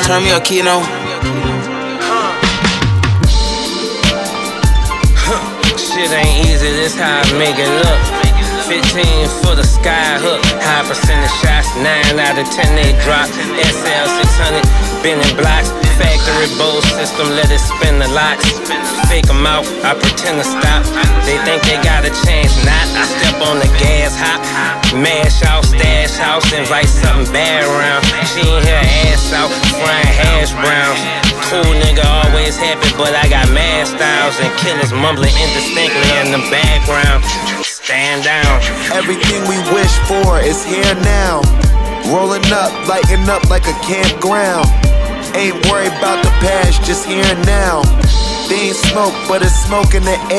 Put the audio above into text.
Turn me up, Keno. Shit ain't easy, this how I make it look. 15 for the sky hook. High percentage shots, 9 out of 10 they drop. SL 600, bending blocks. Factory bowl system, let it spin the locks. Fake them out, I pretend to stop. They think they got a chance, not. I step on the gas hop. Mash out, stash house, invite something bad around. She ain't her ass out, frying hash browns. Cool nigga, always happy, but I got mad styles and killers mumbling indistinctly in the background. Stand down. Everything we wish for is here now. Rolling up, lighting up like a campground. Ain't worried about the past, just here and now. They ain't smoke, but it's smoke in the air.